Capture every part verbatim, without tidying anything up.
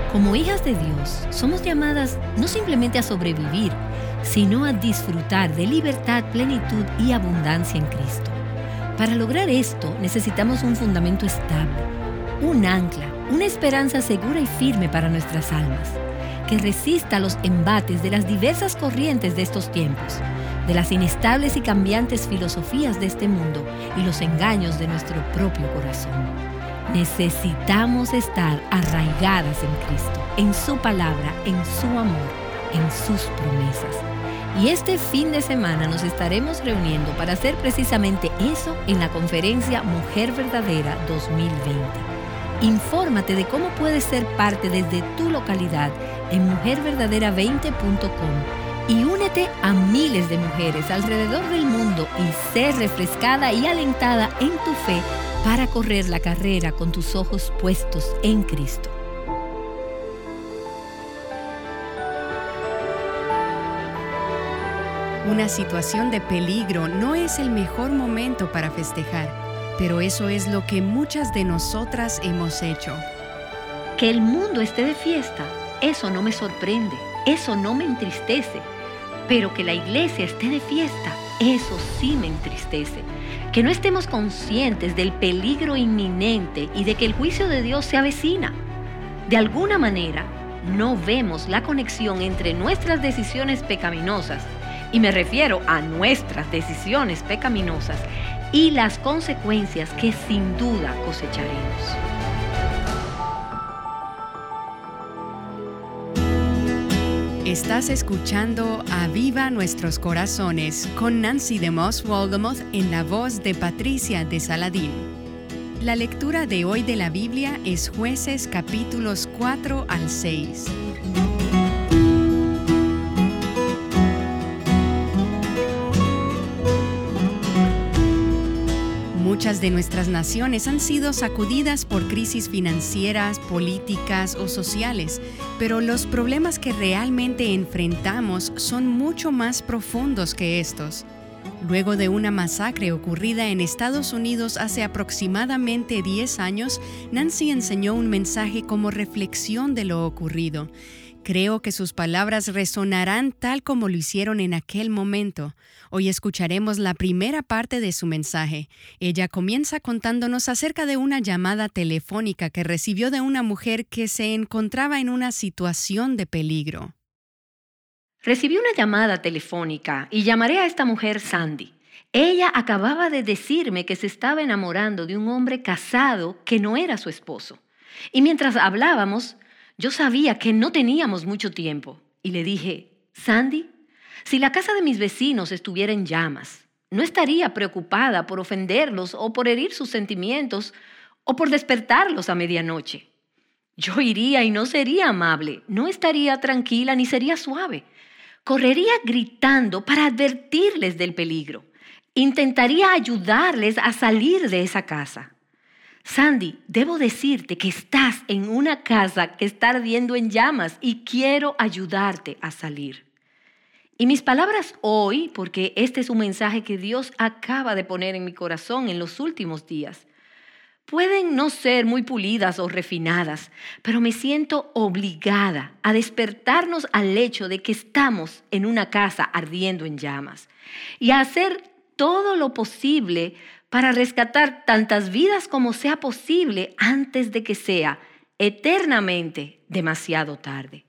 Como hijas de Dios, somos llamadas no simplemente a sobrevivir, sino a disfrutar de libertad, plenitud y abundancia en Cristo. Para lograr esto, necesitamos un fundamento estable, un ancla, una esperanza segura y firme para nuestras almas, que resista los embates de las diversas corrientes de estos tiempos, de las inestables y cambiantes filosofías de este mundo y los engaños de nuestro propio corazón. Necesitamos estar arraigadas en Cristo, en su palabra, en su amor, en sus promesas. Y este fin de semana nos estaremos reuniendo para hacer precisamente eso en la conferencia Mujer Verdadera dos mil veinte. Infórmate de cómo puedes ser parte desde tu localidad en mujer verdadera veinte punto com y únete a miles de mujeres alrededor del mundo y sé refrescada y alentada en tu fe para correr la carrera con tus ojos puestos en Cristo. Una situación de peligro no es el mejor momento para festejar, pero eso es lo que muchas de nosotras hemos hecho. Que el mundo esté de fiesta, eso no me sorprende, eso no me entristece, pero que la iglesia esté de fiesta, eso sí me entristece. Que no estemos conscientes del peligro inminente y de que el juicio de Dios se avecina. De alguna manera, no vemos la conexión entre nuestras decisiones pecaminosas, y me refiero a nuestras decisiones pecaminosas, y las consecuencias que sin duda cosecharemos. Estás escuchando Aviva Nuestros Corazones con Nancy DeMoss Wolgemuth en la voz de Patricia de Saladín. La lectura de hoy de la Biblia es Jueces capítulos cuatro al seis. Muchas de nuestras naciones han sido sacudidas por crisis financieras, políticas o sociales, pero los problemas que realmente enfrentamos son mucho más profundos que estos. Luego de una masacre ocurrida en Estados Unidos hace aproximadamente diez años, Nancy enseñó un mensaje como reflexión de lo ocurrido. Creo que sus palabras resonarán tal como lo hicieron en aquel momento. Hoy escucharemos la primera parte de su mensaje. Ella comienza contándonos acerca de una llamada telefónica que recibió de una mujer que se encontraba en una situación de peligro. Recibí una llamada telefónica y llamaré a esta mujer Sandy. Ella acababa de decirme que se estaba enamorando de un hombre casado que no era su esposo. Y mientras hablábamos, yo sabía que no teníamos mucho tiempo y le dije, Sandy, si la casa de mis vecinos estuviera en llamas, no estaría preocupada por ofenderlos o por herir sus sentimientos o por despertarlos a medianoche. Yo iría y no sería amable, no estaría tranquila ni sería suave. Correría gritando para advertirles del peligro. Intentaría ayudarles a salir de esa casa. Sandy, debo decirte que estás en una casa que está ardiendo en llamas y quiero ayudarte a salir. Y mis palabras hoy, porque este es un mensaje que Dios acaba de poner en mi corazón en los últimos días, pueden no ser muy pulidas o refinadas, pero me siento obligada a despertarnos al hecho de que estamos en una casa ardiendo en llamas y a hacer todo lo posible para rescatar tantas vidas como sea posible antes de que sea eternamente demasiado tarde.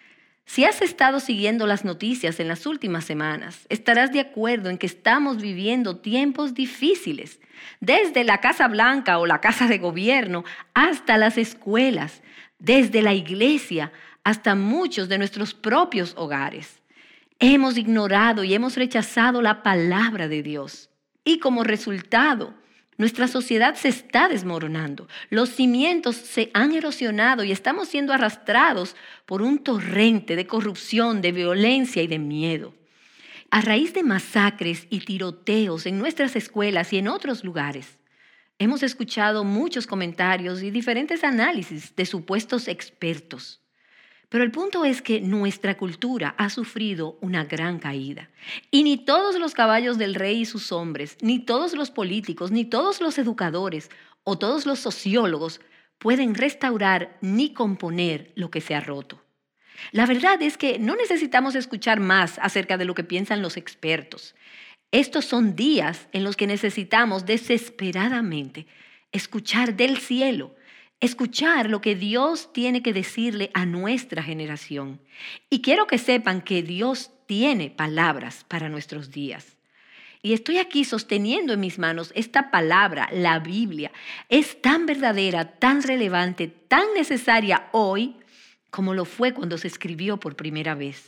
Si has estado siguiendo las noticias en las últimas semanas, estarás de acuerdo en que estamos viviendo tiempos difíciles, desde la Casa Blanca o la Casa de Gobierno hasta las escuelas, desde la iglesia hasta muchos de nuestros propios hogares. Hemos ignorado y hemos rechazado la palabra de Dios. Y como resultado, nuestra sociedad se está desmoronando. Los cimientos se han erosionado y estamos siendo arrastrados por un torrente de corrupción, de violencia y de miedo. A raíz de masacres y tiroteos en nuestras escuelas y en otros lugares, hemos escuchado muchos comentarios y diferentes análisis de supuestos expertos. Pero el punto es que nuestra cultura ha sufrido una gran caída. Y ni todos los caballos del rey y sus hombres, ni todos los políticos, ni todos los educadores o todos los sociólogos pueden restaurar ni componer lo que se ha roto. La verdad es que no necesitamos escuchar más acerca de lo que piensan los expertos. Estos son días en los que necesitamos desesperadamente escuchar del cielo, escuchar lo que Dios tiene que decirle a nuestra generación. Y quiero que sepan que Dios tiene palabras para nuestros días. Y estoy aquí sosteniendo en mis manos esta palabra, la Biblia. Es tan verdadera, tan relevante, tan necesaria hoy como lo fue cuando se escribió por primera vez.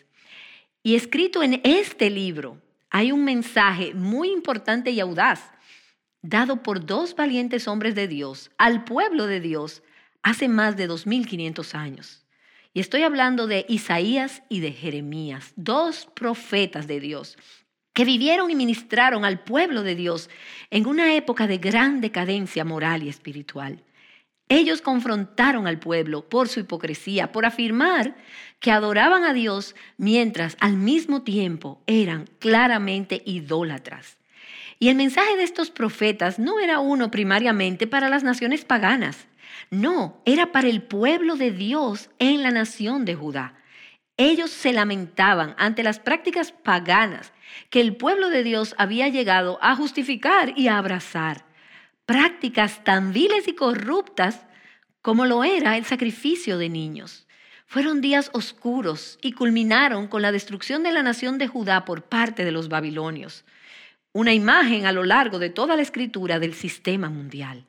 Y escrito en este libro hay un mensaje muy importante y audaz, dado por dos valientes hombres de Dios al pueblo de Dios hace más de dos mil quinientos años. Y estoy hablando de Isaías y de Jeremías, dos profetas de Dios que vivieron y ministraron al pueblo de Dios en una época de gran decadencia moral y espiritual. Ellos confrontaron al pueblo por su hipocresía, por afirmar que adoraban a Dios mientras al mismo tiempo eran claramente idólatras. Y el mensaje de estos profetas no era uno primariamente para las naciones paganas. No, era para el pueblo de Dios en la nación de Judá. Ellos se lamentaban ante las prácticas paganas que el pueblo de Dios había llegado a justificar y a abrazar. Prácticas tan viles y corruptas como lo era el sacrificio de niños. Fueron días oscuros y culminaron con la destrucción de la nación de Judá por parte de los babilonios. Una imagen a lo largo de toda la escritura del sistema mundial.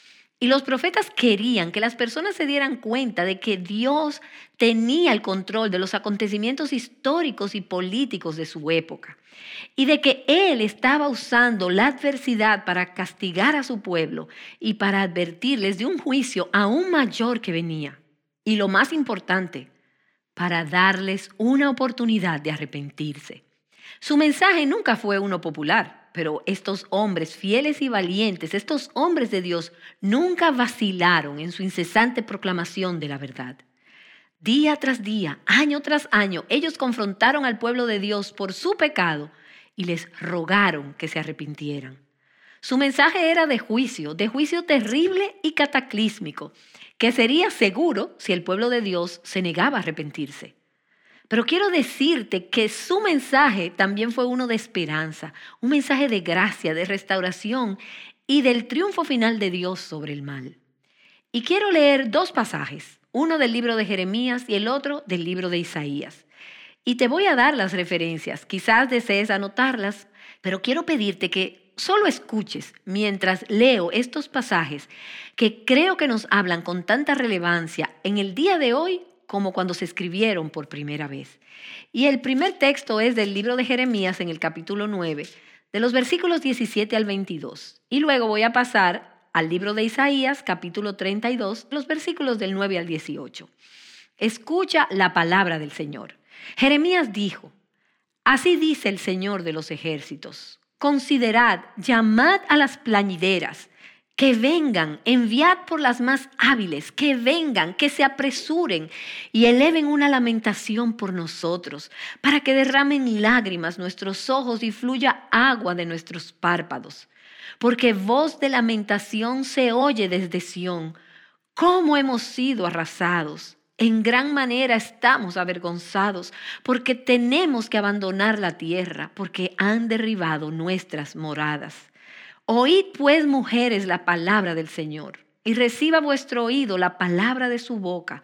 Y los profetas querían que las personas se dieran cuenta de que Dios tenía el control de los acontecimientos históricos y políticos de su época y de que Él estaba usando la adversidad para castigar a su pueblo y para advertirles de un juicio aún mayor que venía. Y lo más importante, para darles una oportunidad de arrepentirse. Su mensaje nunca fue uno popular. Pero estos hombres fieles y valientes, estos hombres de Dios, nunca vacilaron en su incesante proclamación de la verdad. Día tras día, año tras año, ellos confrontaron al pueblo de Dios por su pecado y les rogaron que se arrepintieran. Su mensaje era de juicio, de juicio terrible y cataclísmico, que sería seguro si el pueblo de Dios se negaba a arrepentirse. Pero quiero decirte que su mensaje también fue uno de esperanza, un mensaje de gracia, de restauración y del triunfo final de Dios sobre el mal. Y quiero leer dos pasajes, uno del libro de Jeremías y el otro del libro de Isaías. Y te voy a dar las referencias, quizás desees anotarlas, pero quiero pedirte que solo escuches mientras leo estos pasajes que creo que nos hablan con tanta relevancia en el día de hoy como cuando se escribieron por primera vez. Y el primer texto es del libro de Jeremías en el capítulo nueve, de los versículos diecisiete al veintidós. Y luego voy a pasar al libro de Isaías, capítulo treinta y dos, los versículos del nueve al dieciocho. Escucha la palabra del Señor. Jeremías dijo: Así dice el Señor de los ejércitos: Considerad, llamad a las plañideras, que vengan, enviad por las más hábiles, que vengan, que se apresuren y eleven una lamentación por nosotros, para que derramen lágrimas nuestros ojos y fluya agua de nuestros párpados. Porque voz de lamentación se oye desde Sión. ¿Cómo hemos sido arrasados? En gran manera estamos avergonzados, porque tenemos que abandonar la tierra, porque han derribado nuestras moradas. Oíd pues, mujeres, la palabra del Señor, y reciba vuestro oído la palabra de su boca.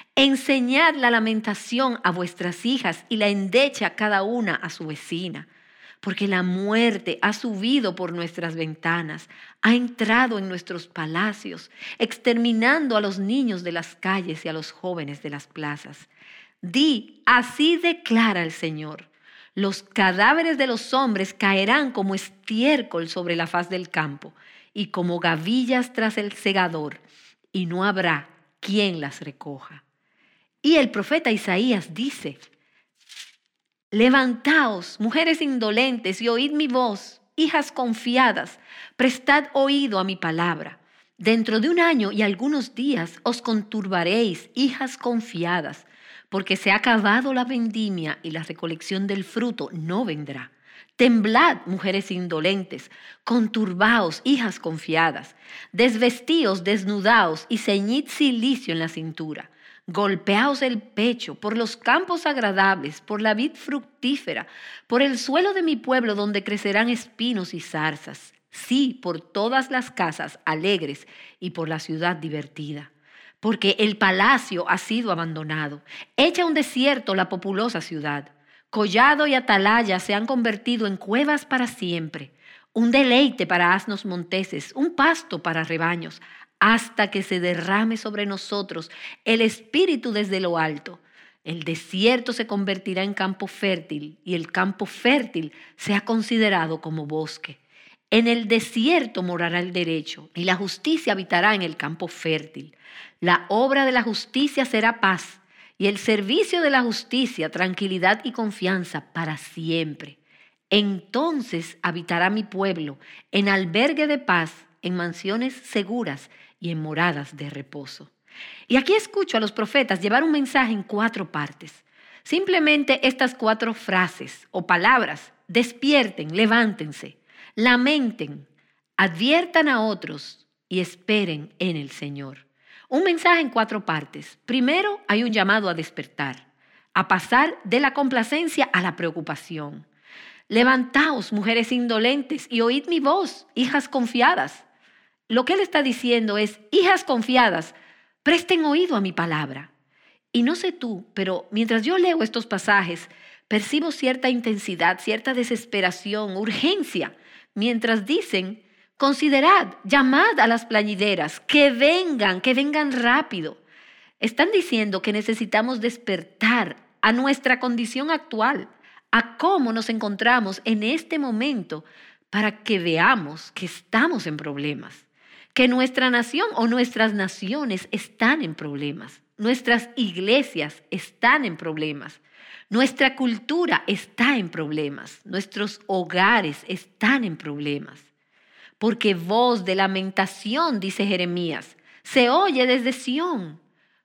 Enseñad la lamentación a vuestras hijas y la endecha cada una a su vecina. Porque la muerte ha subido por nuestras ventanas, ha entrado en nuestros palacios, exterminando a los niños de las calles y a los jóvenes de las plazas. Di, así declara el Señor: los cadáveres de los hombres caerán como estiércol sobre la faz del campo y como gavillas tras el segador, y no habrá quien las recoja. Y el profeta Isaías dice: Levantaos, mujeres indolentes, y oíd mi voz, hijas confiadas, prestad oído a mi palabra. Dentro de un año y algunos días os conturbaréis, hijas confiadas, porque se ha acabado la vendimia y la recolección del fruto no vendrá. Temblad, mujeres indolentes, conturbaos, hijas confiadas, desvestíos, desnudaos y ceñid cilicio en la cintura. Golpeaos el pecho por los campos agradables, por la vid fructífera, por el suelo de mi pueblo donde crecerán espinos y zarzas. Sí, por todas las casas alegres y por la ciudad divertida. Porque el palacio ha sido abandonado, hecha un desierto la populosa ciudad. Collado y atalaya se han convertido en cuevas para siempre, un deleite para asnos monteses, un pasto para rebaños, hasta que se derrame sobre nosotros el espíritu desde lo alto. El desierto se convertirá en campo fértil y el campo fértil sea considerado como bosque. En el desierto morará el derecho y la justicia habitará en el campo fértil. La obra de la justicia será paz y el servicio de la justicia, tranquilidad y confianza para siempre. Entonces habitará mi pueblo en albergue de paz, en mansiones seguras y en moradas de reposo. Y aquí escucho a los profetas llevar un mensaje en cuatro partes. Simplemente estas cuatro frases o palabras: despierten, levántense, lamenten, adviertan a otros y esperen en el Señor. Un mensaje en cuatro partes. Primero, hay un llamado a despertar, a pasar de la complacencia a la preocupación. Levantaos, mujeres indolentes, y oíd mi voz, hijas confiadas. Lo que él está diciendo es: hijas confiadas, presten oído a mi palabra. Y no sé tú, pero mientras yo leo estos pasajes, percibo cierta intensidad, cierta desesperación, urgencia, mientras dicen: considerad, llamad a las plañideras, que vengan, que vengan rápido. Están diciendo que necesitamos despertar a nuestra condición actual, a cómo nos encontramos en este momento, para que veamos que estamos en problemas, que nuestra nación o nuestras naciones están en problemas, nuestras iglesias están en problemas, nuestra cultura está en problemas, nuestros hogares están en problemas. Porque voz de lamentación, dice Jeremías, se oye desde Sión.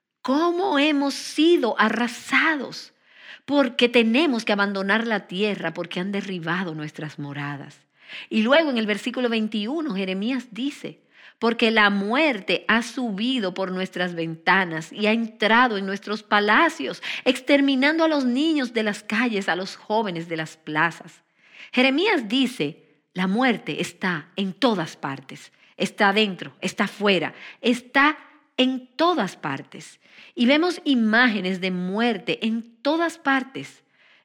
¿Cómo hemos sido arrasados? Porque tenemos que abandonar la tierra, porque han derribado nuestras moradas. Y luego en el versículo veintiuno, Jeremías dice: porque la muerte ha subido por nuestras ventanas y ha entrado en nuestros palacios, exterminando a los niños de las calles, a los jóvenes de las plazas. Jeremías dice: la muerte está en todas partes, está adentro, está afuera, está en todas partes. Y vemos imágenes de muerte en todas partes,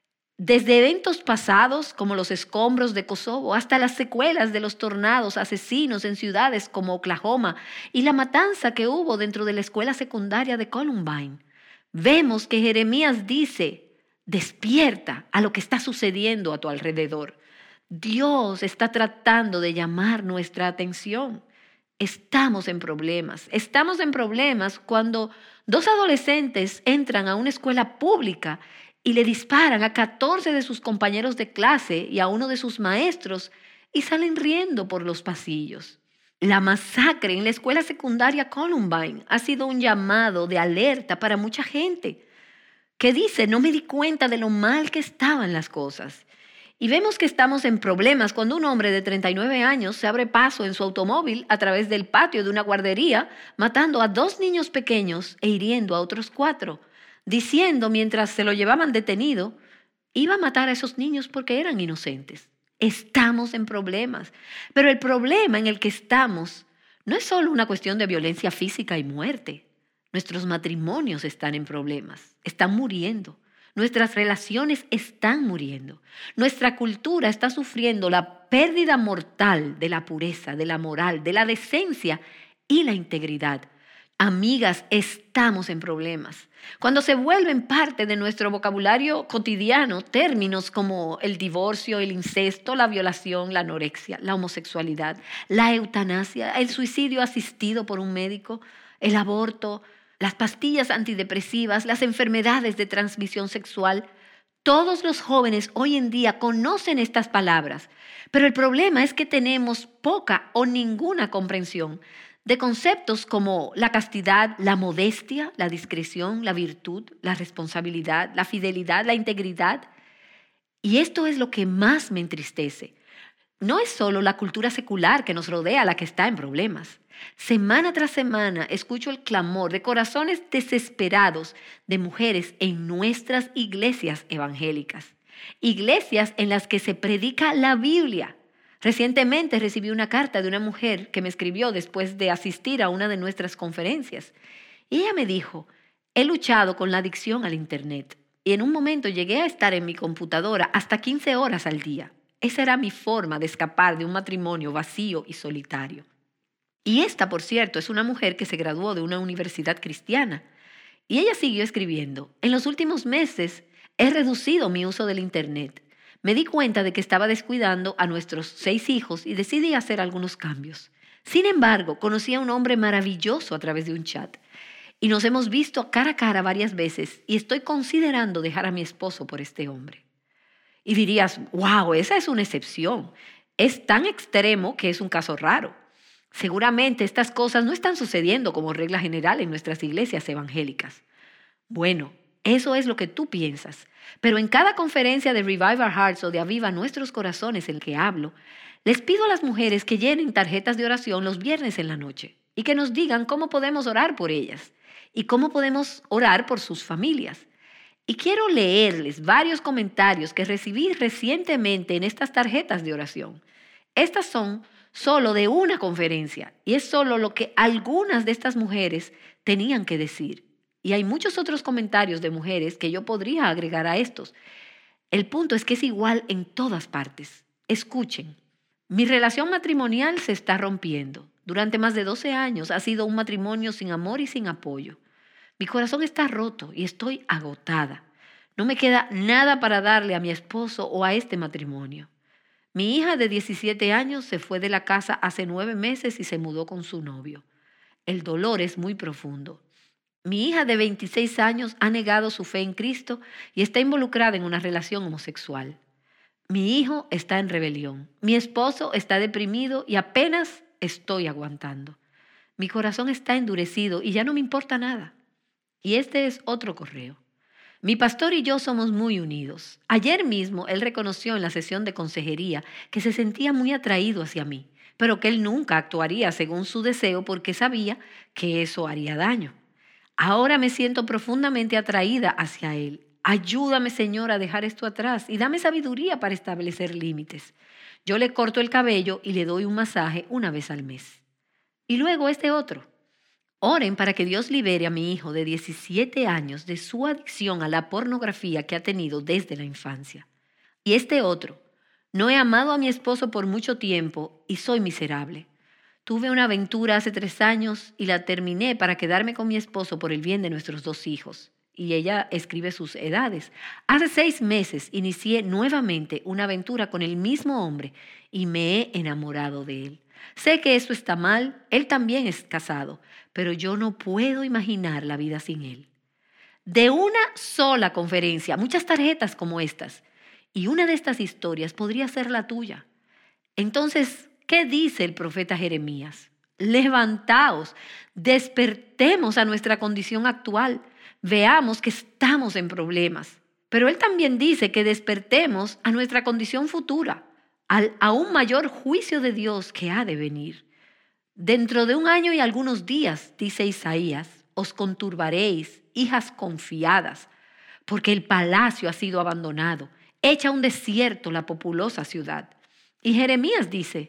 desde eventos pasados como los escombros de Kosovo hasta las secuelas de los tornados asesinos en ciudades como Oklahoma y la matanza que hubo dentro de la escuela secundaria de Columbine. Vemos que Jeremías dice: despierta a lo que está sucediendo a tu alrededor. Dios está tratando de llamar nuestra atención. Estamos en problemas. Estamos en problemas cuando dos adolescentes entran a una escuela pública y le disparan a catorce de sus compañeros de clase y a uno de sus maestros y salen riendo por los pasillos. La masacre en la escuela secundaria Columbine ha sido un llamado de alerta para mucha gente que dice: no me di cuenta de lo mal que estaban las cosas. Y vemos que estamos en problemas cuando un hombre de treinta y nueve años se abre paso en su automóvil a través del patio de una guardería, matando a dos niños pequeños e hiriendo a otros cuatro, diciendo mientras se lo llevaban detenido, iba a matar a esos niños porque eran inocentes. Estamos en problemas, pero el problema en el que estamos no es solo una cuestión de violencia física y muerte. Nuestros matrimonios están en problemas, están muriendo. Nuestras relaciones están muriendo. Nuestra cultura está sufriendo la pérdida mortal de la pureza, de la moral, de la decencia y la integridad. Amigas, estamos en problemas. Cuando se vuelven parte de nuestro vocabulario cotidiano, términos como el divorcio, el incesto, la violación, la anorexia, la homosexualidad, la eutanasia, el suicidio asistido por un médico, el aborto, las pastillas antidepresivas, las enfermedades de transmisión sexual. Todos los jóvenes hoy en día conocen estas palabras, pero el problema es que tenemos poca o ninguna comprensión de conceptos como la castidad, la modestia, la discreción, la virtud, la responsabilidad, la fidelidad, la integridad. Y esto es lo que más me entristece. No es solo la cultura secular que nos rodea la que está en problemas. Semana tras semana escucho el clamor de corazones desesperados de mujeres en nuestras iglesias evangélicas. Iglesias en las que se predica la Biblia. Recientemente recibí una carta de una mujer que me escribió después de asistir a una de nuestras conferencias. Y ella me dijo, he luchado con la adicción al Internet y en un momento llegué a estar en mi computadora hasta quince horas al día. Esa era mi forma de escapar de un matrimonio vacío y solitario. Y esta, por cierto, es una mujer que se graduó de una universidad cristiana. Y ella siguió escribiendo, en los últimos meses he reducido mi uso del Internet. Me di cuenta de que estaba descuidando a nuestros seis hijos y decidí hacer algunos cambios. Sin embargo, conocí a un hombre maravilloso a través de un chat. Y nos hemos visto cara a cara varias veces y estoy considerando dejar a mi esposo por este hombre. Y dirías, wow, esa es una excepción. Es tan extremo que es un caso raro. Seguramente estas cosas no están sucediendo como regla general en nuestras iglesias evangélicas. Bueno, eso es lo que tú piensas. Pero en cada conferencia de Revive Our Hearts o de Aviva Nuestros Corazones en que hablo, les pido a las mujeres que llenen tarjetas de oración los viernes en la noche y que nos digan cómo podemos orar por ellas y cómo podemos orar por sus familias. Y quiero leerles varios comentarios que recibí recientemente en estas tarjetas de oración. Estas son solo de una conferencia y es solo lo que algunas de estas mujeres tenían que decir. Y hay muchos otros comentarios de mujeres que yo podría agregar a estos. El punto es que es igual en todas partes. Escuchen, mi relación matrimonial se está rompiendo. Durante más de doce años ha sido un matrimonio sin amor y sin apoyo. Mi corazón está roto y estoy agotada. No me queda nada para darle a mi esposo o a este matrimonio. Mi hija de diecisiete años se fue de la casa hace nueve meses y se mudó con su novio. El dolor es muy profundo. Mi hija de veintiséis años ha negado su fe en Cristo y está involucrada en una relación homosexual. Mi hijo está en rebelión. Mi esposo está deprimido y apenas estoy aguantando. Mi corazón está endurecido y ya no me importa nada. Y este es otro correo. Mi pastor y yo somos muy unidos. Ayer mismo él reconoció en la sesión de consejería que se sentía muy atraído hacia mí, pero que él nunca actuaría según su deseo porque sabía que eso haría daño. Ahora me siento profundamente atraída hacia él. Ayúdame, Señor, a dejar esto atrás y dame sabiduría para establecer límites. Yo le corto el cabello y le doy un masaje una vez al mes. Y luego este otro. Oren para que Dios libere a mi hijo de diecisiete años de su adicción a la pornografía que ha tenido desde la infancia. Y este otro, no he amado a mi esposo por mucho tiempo y soy miserable. Tuve una aventura hace tres años y la terminé para quedarme con mi esposo por el bien de nuestros dos hijos. Y ella escribe sus edades. Hace seis meses inicié nuevamente una aventura con el mismo hombre y me he enamorado de él. Sé que esto está mal, él también es casado, pero yo no puedo imaginar la vida sin él. De una sola conferencia, muchas tarjetas como estas, y una de estas historias podría ser la tuya. Entonces, ¿qué dice el profeta Jeremías? Levantaos, despertemos a nuestra condición actual, veamos que estamos en problemas. Pero él también dice que despertemos a nuestra condición futura, al aún mayor juicio de Dios que ha de venir. Dentro de un año y algunos días, dice Isaías, os conturbaréis, hijas confiadas, porque el palacio ha sido abandonado, hecha un desierto la populosa ciudad. Y Jeremías dice,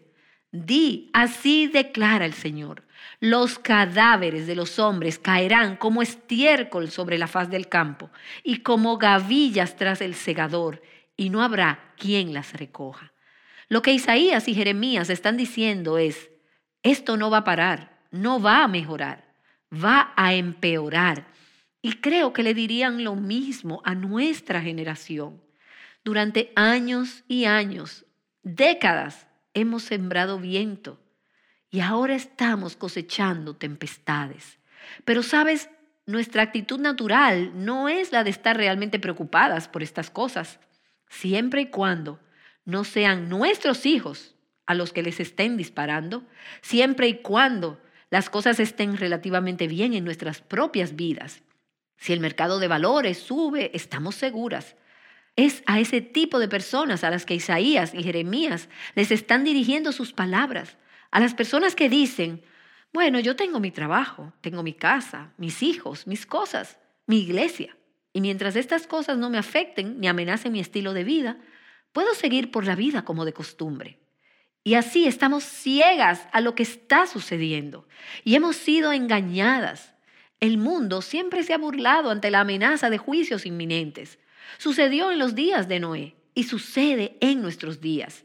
di, así declara el Señor, los cadáveres de los hombres caerán como estiércol sobre la faz del campo y como gavillas tras el segador, y no habrá quien las recoja. Lo que Isaías y Jeremías están diciendo es, esto no va a parar, no va a mejorar, va a empeorar. Y creo que le dirían lo mismo a nuestra generación. Durante años y años, décadas, hemos sembrado viento y ahora estamos cosechando tempestades. Pero sabes, nuestra actitud natural no es la de estar realmente preocupadas por estas cosas, siempre y cuando no sean nuestros hijos a los que les estén disparando, siempre y cuando las cosas estén relativamente bien en nuestras propias vidas. Si el mercado de valores sube, estamos seguras. Es a ese tipo de personas a las que Isaías y Jeremías les están dirigiendo sus palabras. A las personas que dicen, bueno, yo tengo mi trabajo, tengo mi casa, mis hijos, mis cosas, mi iglesia. Y mientras estas cosas no me afecten ni amenacen mi estilo de vida, puedo seguir por la vida como de costumbre. Y así estamos ciegas a lo que está sucediendo y hemos sido engañadas. El mundo siempre se ha burlado ante la amenaza de juicios inminentes. Sucedió en los días de Noé y sucede en nuestros días.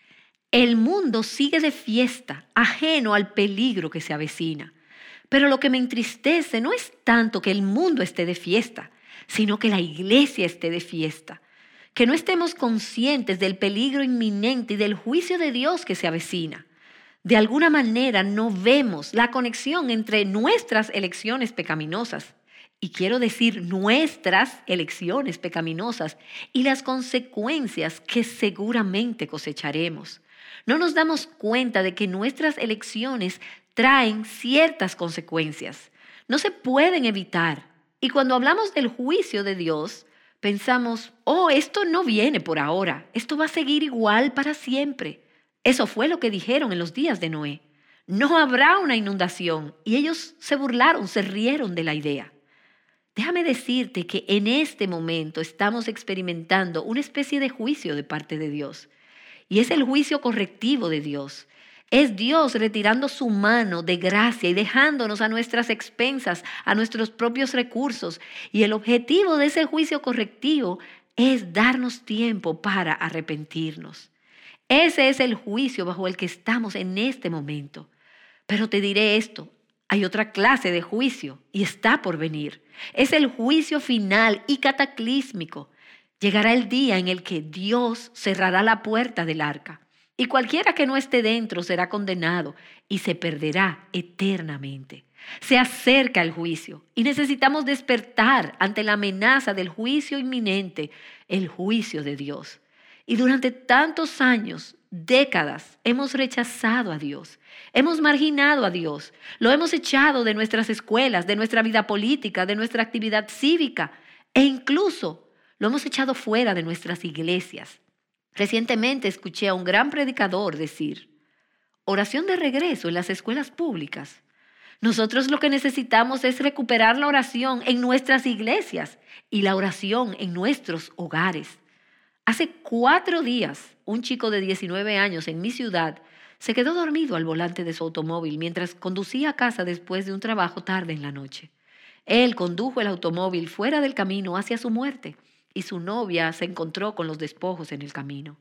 El mundo sigue de fiesta, ajeno al peligro que se avecina. Pero lo que me entristece no es tanto que el mundo esté de fiesta, sino que la iglesia esté de fiesta. Que no estemos conscientes del peligro inminente y del juicio de Dios que se avecina. De alguna manera no vemos la conexión entre nuestras elecciones pecaminosas, y quiero decir nuestras elecciones pecaminosas, y las consecuencias que seguramente cosecharemos. No nos damos cuenta de que nuestras elecciones traen ciertas consecuencias. No se pueden evitar. Y cuando hablamos del juicio de Dios, pensamos, oh, esto no viene por ahora, esto va a seguir igual para siempre. Eso fue lo que dijeron en los días de Noé. No habrá una inundación. Y ellos se burlaron, se rieron de la idea. Déjame decirte que en este momento estamos experimentando una especie de juicio de parte de Dios. Y es el juicio correctivo de Dios. Es Dios retirando su mano de gracia y dejándonos a nuestras expensas, a nuestros propios recursos. Y el objetivo de ese juicio correctivo es darnos tiempo para arrepentirnos. Ese es el juicio bajo el que estamos en este momento. Pero te diré esto, hay otra clase de juicio y está por venir. Es el juicio final y cataclísmico. Llegará el día en el que Dios cerrará la puerta del arca. Y cualquiera que no esté dentro será condenado y se perderá eternamente. Se acerca el juicio y necesitamos despertar ante la amenaza del juicio inminente, el juicio de Dios. Y durante tantos años, décadas, hemos rechazado a Dios. Hemos marginado a Dios. Lo hemos echado de nuestras escuelas, de nuestra vida política, de nuestra actividad cívica e incluso lo hemos echado fuera de nuestras iglesias. Recientemente escuché a un gran predicador decir, oración de regreso en las escuelas públicas. Nosotros lo que necesitamos es recuperar la oración en nuestras iglesias y la oración en nuestros hogares. Hace cuatro días, un chico de diecinueve años en mi ciudad se quedó dormido al volante de su automóvil mientras conducía a casa después de un trabajo tarde en la noche. Él condujo el automóvil fuera del camino hacia su muerte y su novia se encontró con los despojos en el camino.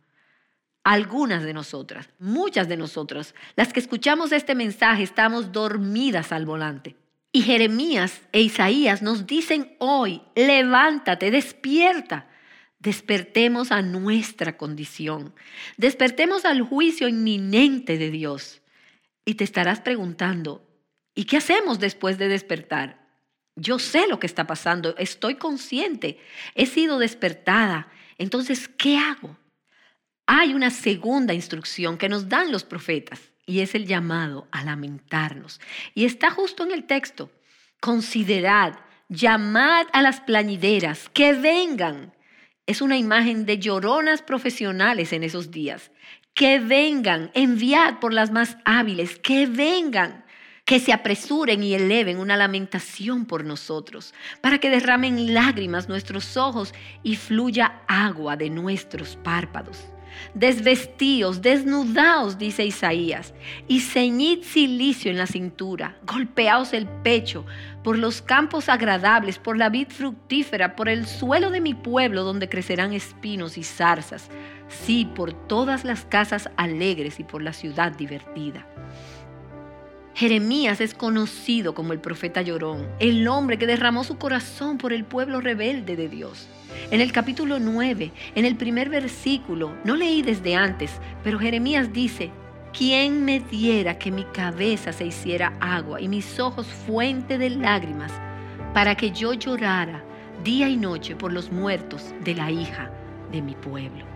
Algunas de nosotras, muchas de nosotras, las que escuchamos este mensaje, estamos dormidas al volante. Y Jeremías e Isaías nos dicen hoy, levántate, despierta. Despertemos a nuestra condición. Despertemos al juicio inminente de Dios. Y te estarás preguntando, ¿y qué hacemos después de despertar? Yo sé lo que está pasando, estoy consciente, he sido despertada. Entonces, ¿qué hago? Hay una segunda instrucción que nos dan los profetas y es el llamado a lamentarnos. Y está justo en el texto. Considerad, llamad a las plañideras, que vengan. Es una imagen de lloronas profesionales en esos días. Que vengan, enviad por las más hábiles, que vengan. Que se apresuren y eleven una lamentación por nosotros, para que derramen lágrimas nuestros ojos y fluya agua de nuestros párpados. Desvestíos, desnudaos, dice Isaías, y ceñid cilicio en la cintura, golpeaos el pecho por los campos agradables, por la vid fructífera, por el suelo de mi pueblo donde crecerán espinos y zarzas, sí, por todas las casas alegres y por la ciudad divertida. Jeremías es conocido como el profeta llorón, el hombre que derramó su corazón por el pueblo rebelde de Dios. En el capítulo nueve, en el primer versículo, no leí desde antes, pero Jeremías dice, ¿quién me diera que mi cabeza se hiciera agua y mis ojos fuente de lágrimas, para que yo llorara día y noche por los muertos de la hija de mi pueblo?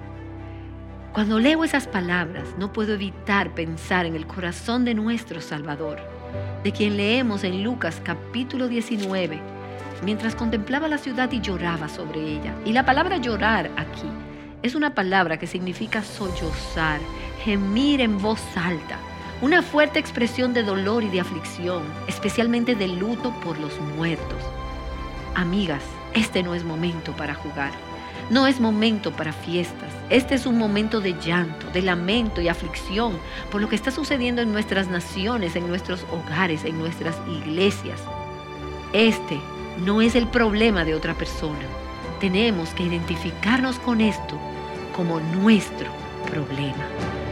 Cuando leo esas palabras, no puedo evitar pensar en el corazón de nuestro Salvador, de quien leemos en Lucas capítulo diecinueve, mientras contemplaba la ciudad y lloraba sobre ella. Y la palabra llorar aquí es una palabra que significa sollozar, gemir en voz alta, una fuerte expresión de dolor y de aflicción, especialmente de luto por los muertos. Amigas, este no es momento para jugar, no es momento para fiestas. Este es un momento de llanto, de lamento y aflicción por lo que está sucediendo en nuestras naciones, en nuestros hogares, en nuestras iglesias. Este no es el problema de otra persona. Tenemos que identificarnos con esto como nuestro problema.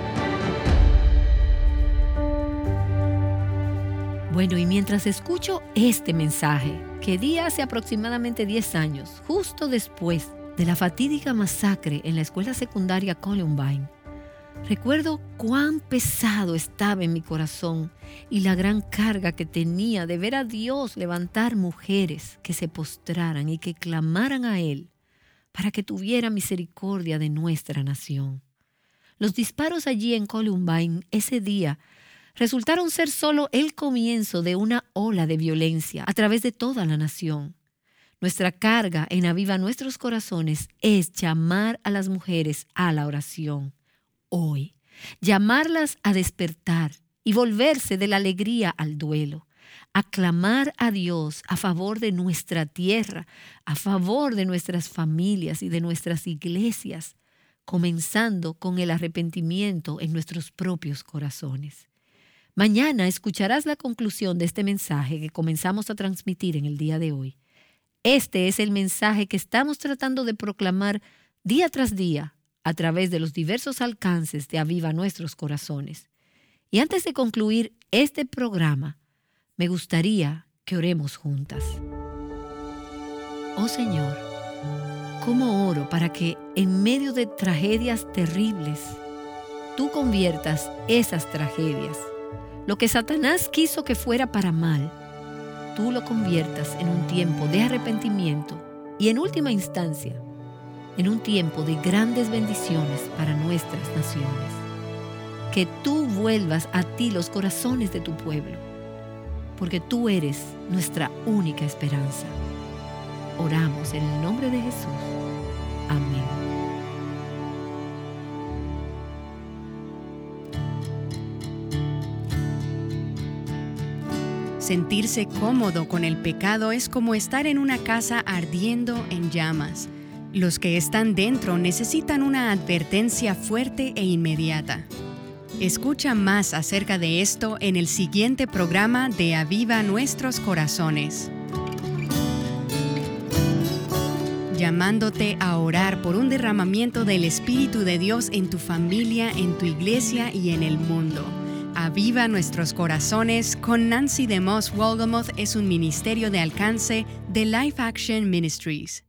Bueno, y mientras escucho este mensaje, que di hace aproximadamente diez años, justo después de la fatídica masacre en la escuela secundaria Columbine, recuerdo cuán pesado estaba en mi corazón y la gran carga que tenía de ver a Dios levantar mujeres que se postraran y que clamaran a Él para que tuviera misericordia de nuestra nación. Los disparos allí en Columbine ese día resultaron ser solo el comienzo de una ola de violencia a través de toda la nación. Nuestra carga en Aviva Nuestros Corazones es llamar a las mujeres a la oración. Hoy, llamarlas a despertar y volverse de la alegría al duelo, a clamar a Dios a favor de nuestra tierra, a favor de nuestras familias y de nuestras iglesias, comenzando con el arrepentimiento en nuestros propios corazones. Mañana escucharás la conclusión de este mensaje que comenzamos a transmitir en el día de hoy. Este es el mensaje que estamos tratando de proclamar día tras día a través de los diversos alcances de Aviva Nuestros Corazones. Y antes de concluir este programa, me gustaría que oremos juntas. Oh Señor, ¿cómo oro para que en medio de tragedias terribles, tú conviertas esas tragedias? Lo que Satanás quiso que fuera para mal, tú lo conviertas en un tiempo de arrepentimiento y, en última instancia, en un tiempo de grandes bendiciones para nuestras naciones. Que tú vuelvas a ti los corazones de tu pueblo, porque tú eres nuestra única esperanza. Oramos en el nombre de Jesús. Amén. Sentirse cómodo con el pecado es como estar en una casa ardiendo en llamas. Los que están dentro necesitan una advertencia fuerte e inmediata. Escucha más acerca de esto en el siguiente programa de Aviva Nuestros Corazones. Llamándote a orar por un derramamiento del Espíritu de Dios en tu familia, en tu iglesia y en el mundo. Aviva Nuestros Corazones con Nancy DeMoss Wolgemuth es un ministerio de alcance de Life Action Ministries.